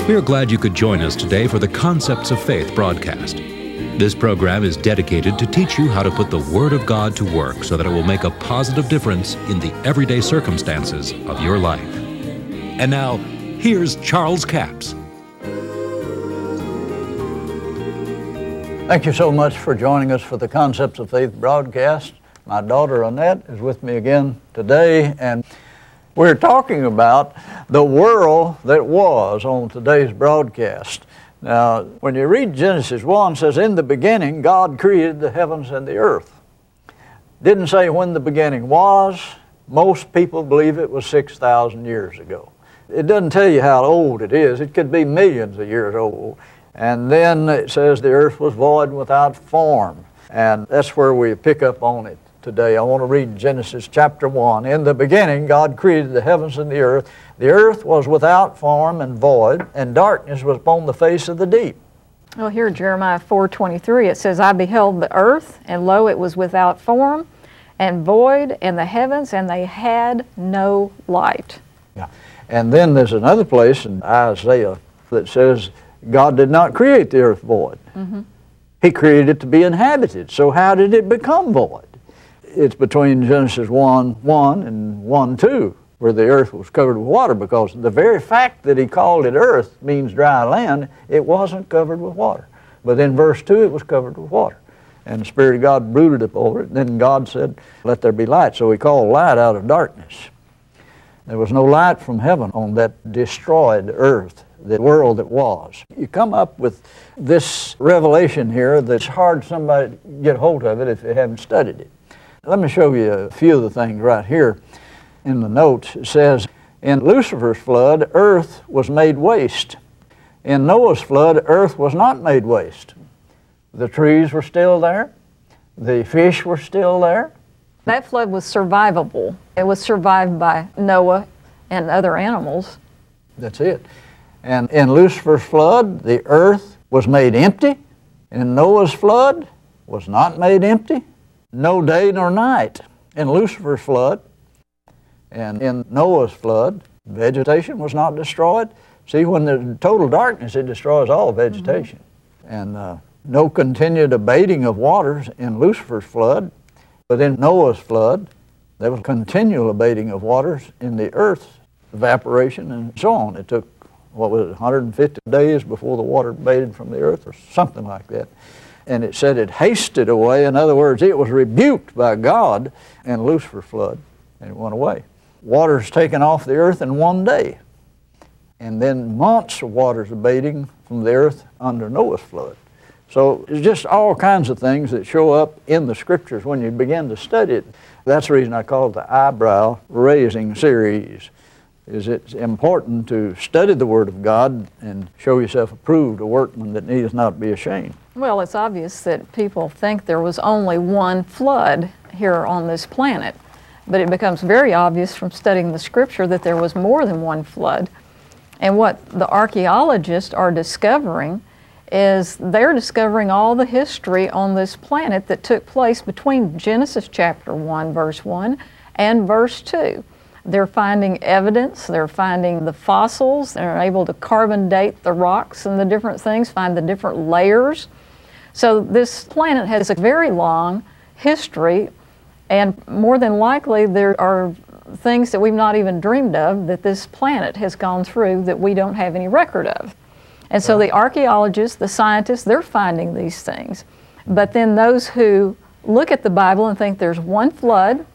We are glad you could join us today for the Concepts of Faith broadcast. This program is dedicated to teach you how to put the Word of God to work so that it will make a positive difference in the everyday circumstances of your life. And now, here's Charles Capps. Thank you so much for joining us for the Concepts of Faith broadcast. My daughter Annette is with me again today, and we're talking about the world that was on today's broadcast. Now, when you read Genesis 1, it says, "In the beginning, God created the heavens and the earth." Didn't say when the beginning was. Most people believe it was 6,000 years ago. It doesn't tell you how old it is. It could be millions of years old. And then it says the earth was void and without form. And that's where we pick up on it today. I want to read Genesis chapter 1. "In the beginning, God created the heavens and the earth. The earth was without form and void, and darkness was upon the face of the deep." Well, here in Jeremiah 4:23, it says, "I beheld the earth, and lo, it was without form and void, and the heavens, and they had no light." Yeah. And then there's another place in Isaiah that says God did not create the earth void. Mm-hmm. He created it to be inhabited. So how did it become void? It's between Genesis 1:1 and 1:2, where the earth was covered with water, because the very fact that he called it earth means dry land. It wasn't covered with water. But in verse 2, it was covered with water. And the Spirit of God brooded up over it. And then God said, "Let there be light." So he called light out of darkness. There was no light from heaven on that destroyed earth, the world that was. You come up with this revelation here that's hard for somebody to get hold of it if they haven't studied it. Let me show you a few of the things right here in the notes. It says, in Lucifer's flood, earth was made waste. In Noah's flood, earth was not made waste. The trees were still there. The fish were still there. That flood was survivable. It was survived by Noah and other animals. That's it. And in Lucifer's flood, the earth was made empty. In Noah's flood, was not made empty. No day nor night in Lucifer's flood. And in Noah's flood, vegetation was not destroyed. See, when there's total darkness, it destroys all vegetation. Mm-hmm. And no continued abating of waters in Lucifer's flood. But in Noah's flood, there was continual abating of waters in the earth's evaporation and so on. It took, 150 days before the water abated from the earth, or something like that. And it said it hasted away. In other words, it was rebuked by God in Lucifer's flood, and it went away. Water's taken off the earth in one day. And then months of water's abating from the earth under Noah's flood. So it's just all kinds of things that show up in the Scriptures when you begin to study it. That's the reason I call it the eyebrow-raising series. Is it's important to study the Word of God and show yourself approved, a workman that needeth not be ashamed. Well, it's obvious that people think there was only one flood here on this planet, but it becomes very obvious from studying the Scripture that there was more than one flood. And what the archaeologists are discovering is they're discovering all the history on this planet that took place between Genesis chapter 1, verse 1 and verse 2. They're finding evidence, they're finding the fossils, they're able to carbon date the rocks and the different things, find the different layers. So this planet has a very long history, and more than likely there are things that we've not even dreamed of that this planet has gone through that we don't have any record of. And so the archaeologists, the scientists, they're finding these things. But then those who look at the Bible and think there's one flood,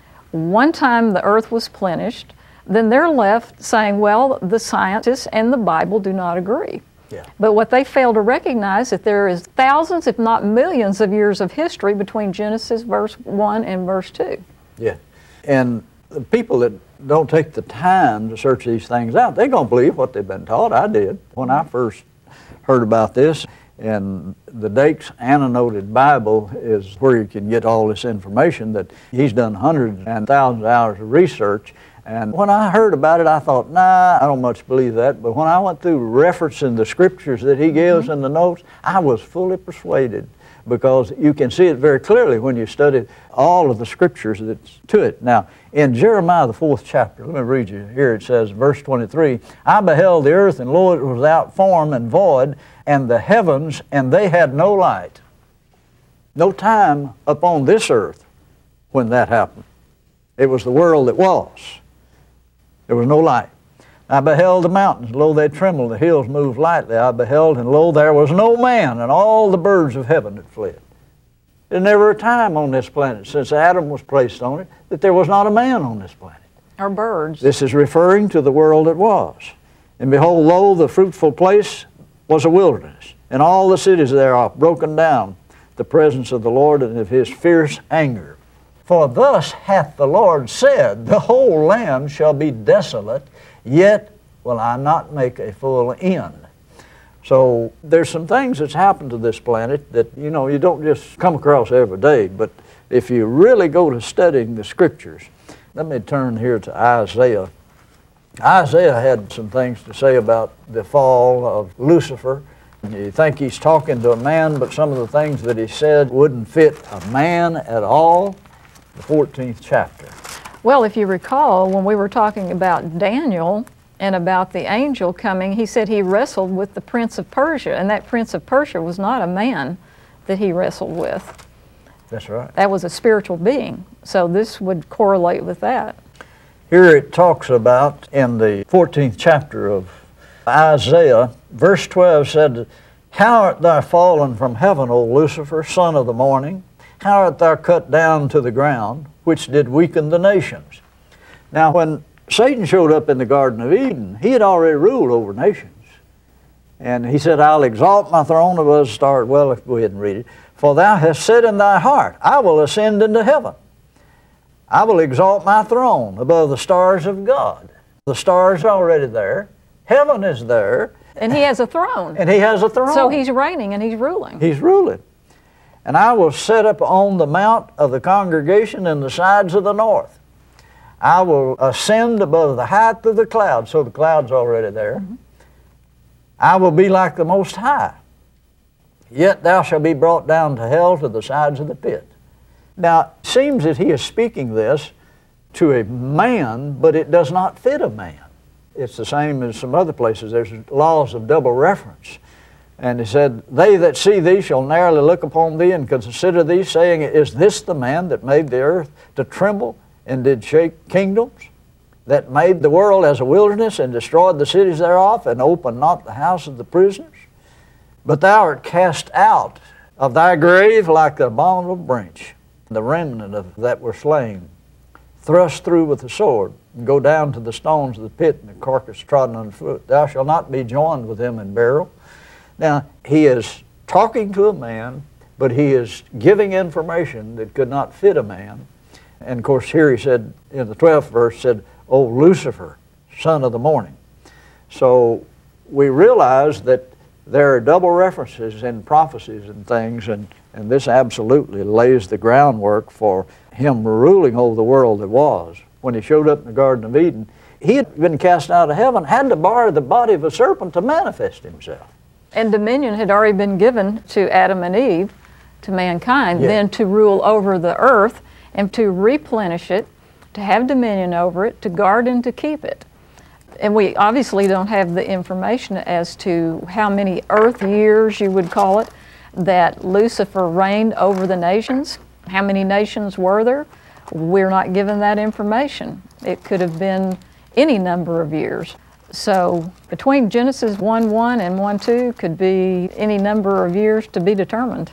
one time the earth was plenished, then they're left saying, well, the scientists and the Bible do not agree. Yeah. But what they fail to recognize is that there is thousands, if not millions, of years of history between Genesis verse 1 and verse 2. Yeah. And the people that don't take the time to search these things out, they're going to believe what they've been taught. I did. When I first heard about this, and the Dake's Annotated Bible is where you can get all this information, that he's done hundreds and thousands of hours of research. And when I heard about it, I thought, nah, I don't much believe that. But when I went through referencing the Scriptures that he gives in the notes, I was fully persuaded because you can see it very clearly when you study all of the scriptures that's to it. Now, in Jeremiah, the 4th chapter, let me read you here. It says, verse 23, I beheld the earth, and lo, it was without form and void, and the heavens, and they had no light. No time upon this earth when that happened. It was the world that was. There was no light. I beheld the mountains, lo, they trembled, the hills moved lightly. I beheld, and lo, there was no man, and all the birds of heaven had fled. There's never a time on this planet since Adam was placed on it that there was not a man on this planet. Or birds. This is referring to the world that was. And behold, lo, the fruitful place was a wilderness, and all the cities thereof broken down, the presence of the Lord and of his fierce anger. For thus hath the Lord said, the whole land shall be desolate, yet will I not make a full end. So there's some things that's happened to this planet that, you don't just come across every day, but if you really go to studying the scriptures, let me turn here to Isaiah. Isaiah had some things to say about the fall of Lucifer. You think he's talking to a man, but some of the things that he said wouldn't fit a man at all. The 14th chapter. Well, if you recall, when we were talking about Daniel and about the angel coming, he said he wrestled with the prince of Persia, and that prince of Persia was not a man that he wrestled with. That's right. That was a spiritual being. So this would correlate with that. Here it talks about, in the 14th chapter of Isaiah, verse 12 said, How art thou fallen from heaven, O Lucifer, son of the morning? How art thou cut down to the ground, which did weaken the nations? Now, when Satan showed up in the Garden of Eden, he had already ruled over nations. And he said, I'll exalt my throne above the stars. Well, let's go ahead and read it. For thou hast said in thy heart, I will ascend into heaven. I will exalt my throne above the stars of God. The stars are already there. Heaven is there. And he has a throne. And he has a throne. So he's reigning and he's ruling. He's ruling. And I will set up on the mount of the congregation in the sides of the north. I will ascend above the height of the clouds. So the cloud's already there. Mm-hmm. I will be like the Most High. Yet thou shalt be brought down to hell, to the sides of the pit. Now, it seems that he is speaking this to a man, but it does not fit a man. It's the same as some other places. There's laws of double reference. And he said, They that see thee shall narrowly look upon thee and consider thee, saying, Is this the man that made the earth to tremble and did shake kingdoms? That made the world as a wilderness and destroyed the cities thereof, and opened not the house of the prisoners? But thou art cast out of thy grave like the abominable branch, the remnant of that were slain, thrust through with the sword, and go down to the stones of the pit, and the carcass trodden underfoot. Thou shalt not be joined with them in burial. Now, he is talking to a man, but he is giving information that could not fit a man. And of course, here he said, in the 12th verse, said, O Lucifer, son of the morning. So we realize that there are double references in prophecies and things, and this absolutely lays the groundwork for him ruling over the world that was. When he showed up in the Garden of Eden, he had been cast out of heaven, had to borrow the body of a serpent to manifest himself. And dominion had already been given to Adam and Eve, to mankind, then to rule over the earth and to replenish it, to have dominion over it, to guard and to keep it. And we obviously don't have the information as to how many earth years, you would call it, that Lucifer reigned over the nations. How many nations were there? We're not given that information. It could have been any number of years. So between Genesis 1:1 and 1:2 could be any number of years to be determined.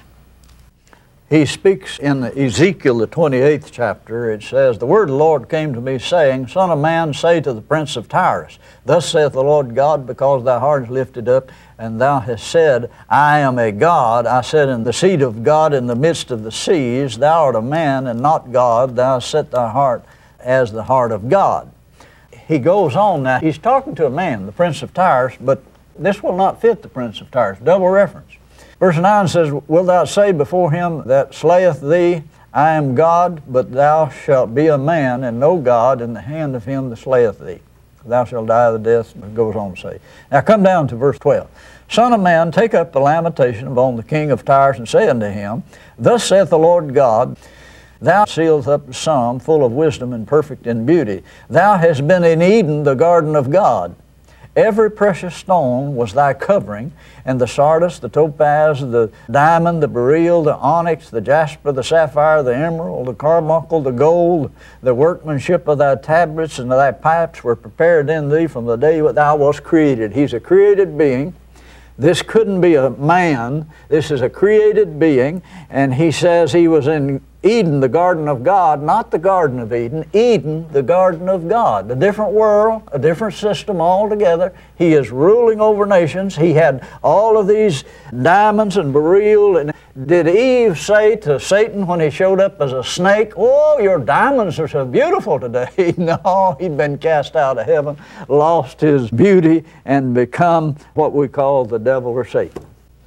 He speaks in Ezekiel, the 28th chapter. It says, The word of the Lord came to me, saying, Son of man, say to the prince of Tyrus, Thus saith the Lord God, because thy heart is lifted up, and thou hast said, I am a God. I said, in the seat of God in the midst of the seas, thou art a man and not God. Thou hast set thy heart as the heart of God. He goes on now. He's talking to a man, the prince of Tyrus, but this will not fit the prince of Tyrus. Double reference. Verse 9 says, Wilt thou say before him that slayeth thee, I am God, but thou shalt be a man and no God in the hand of him that slayeth thee. thou shalt die the death, it goes on to say. Now come down to verse 12. Son of man, take up the lamentation upon the king of Tyre, and say unto him, Thus saith the Lord God, Thou sealest up the sum, full of wisdom and perfect in beauty. Thou hast been in Eden, the garden of God. Every precious stone was thy covering, and the sardius, the topaz, the diamond, the beryl, the onyx, the jasper, the sapphire, the emerald, the carbuncle, the gold, the workmanship of thy tabrets and thy pipes were prepared in thee from the day that thou wast created. He's a created being. This couldn't be a man. This is a created being, and he says he was in Eden, the garden of God, not the Garden of Eden, Eden, the garden of God. A different world, a different system altogether. He is ruling over nations. He had all of these diamonds and beryl. And did Eve say to Satan when he showed up as a snake, Oh, your diamonds are so beautiful today? No, he'd been cast out of heaven, lost his beauty, and become what we call the devil or Satan.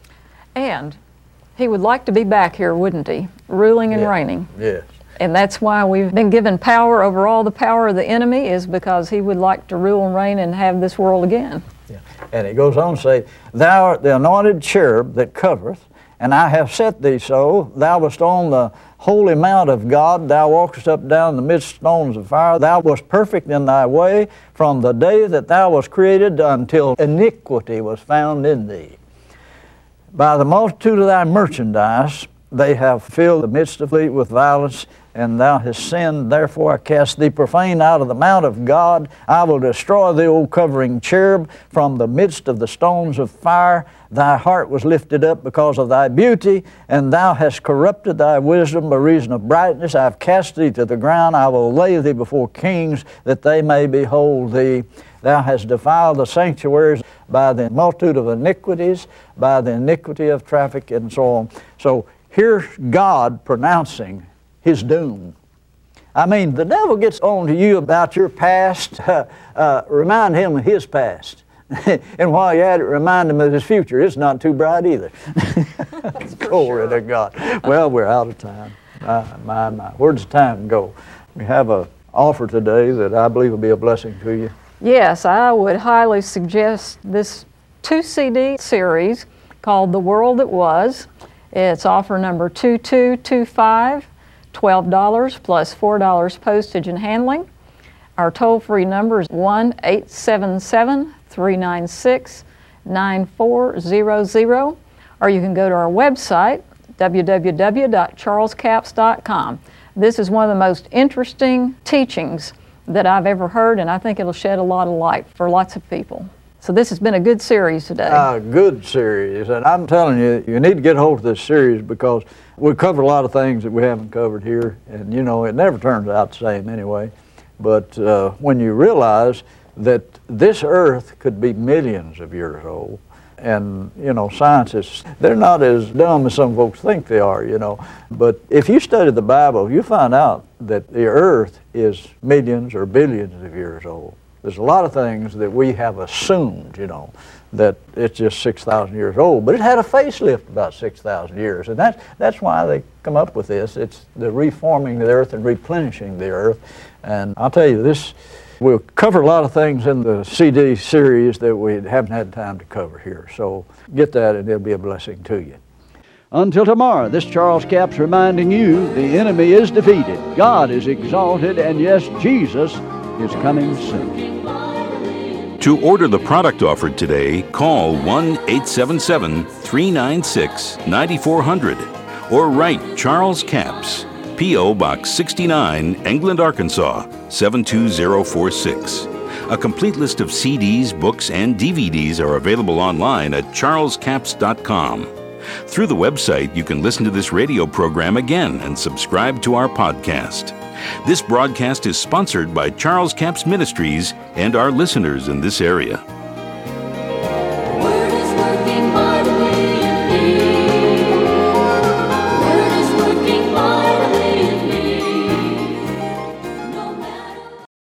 And he would like to be back here, wouldn't he? Ruling and reigning. Yes. And that's why we've been given power over all the power of the enemy, is because he would like to rule and reign and have this world again. Yeah. And it goes on to say, Thou art the anointed cherub that covereth, and I have set thee so. Thou wast on the holy mount of God. Thou walkest up down the midst of stones of fire. Thou wast perfect in thy way from the day that thou wast created until iniquity was found in thee. By the multitude of thy merchandise they have filled the midst of thee with violence, and thou hast sinned. Therefore I cast thee profane out of the mount of God. I will destroy thee, O covering cherub, from the midst of the stones of fire. Thy heart was lifted up because of thy beauty, and thou hast corrupted thy wisdom by reason of brightness. I have cast thee to the ground. I will lay thee before kings, that they may behold thee. Thou hast defiled the sanctuaries by the multitude of iniquities, by the iniquity of traffic, and so on. So here's God pronouncing his doom. I mean, the devil gets on to you about your past. Remind him of his past. And while you're at it, remind him of his future. It's not too bright either. Glory to God. Well, we're out of time. My. Where does time go? We have an offer today that I believe will be a blessing to you. Yes, I would highly suggest this 2-CD series called The World That Was. It's offer number 2225, $12 plus $4 postage and handling. Our toll-free number is 1-877-396-9400, or you can go to our website, www.charlescapps.com. This is one of the most interesting teachings that I've ever heard, and I think it'll shed a lot of light for lots of people. So this has been a good series today. A good series, and I'm telling you, you need to get hold of this series because we cover a lot of things that we haven't covered here, and you know, it never turns out the same anyway. But when you realize that this earth could be millions of years old, and you know, scientists, they're not as dumb as some folks think they are, you know. But if you study the Bible, you find out that the earth is millions or billions of years old. There's a lot of things that we have assumed, you know, that it's just 6,000 years old, but it had a facelift about 6,000 years, and that's why they come up with this. It's the reforming the earth and replenishing the earth. And I'll tell you, this we'll cover a lot of things in the CD series that we haven't had time to cover here. So get that, and it'll be a blessing to you. Until tomorrow, this Charles Capps reminding you the enemy is defeated, God is exalted, and yes, Jesus is coming soon. To order the product offered today, call 1-877-396-9400 or write Charles Capps, P.O. Box 69, England, Arkansas, 72046. A complete list of CDs, books, and DVDs are available online at charlescapps.com. Through the website, you can listen to this radio program again and subscribe to our podcast. This broadcast is sponsored by Charles Capps Ministries and our listeners in this area.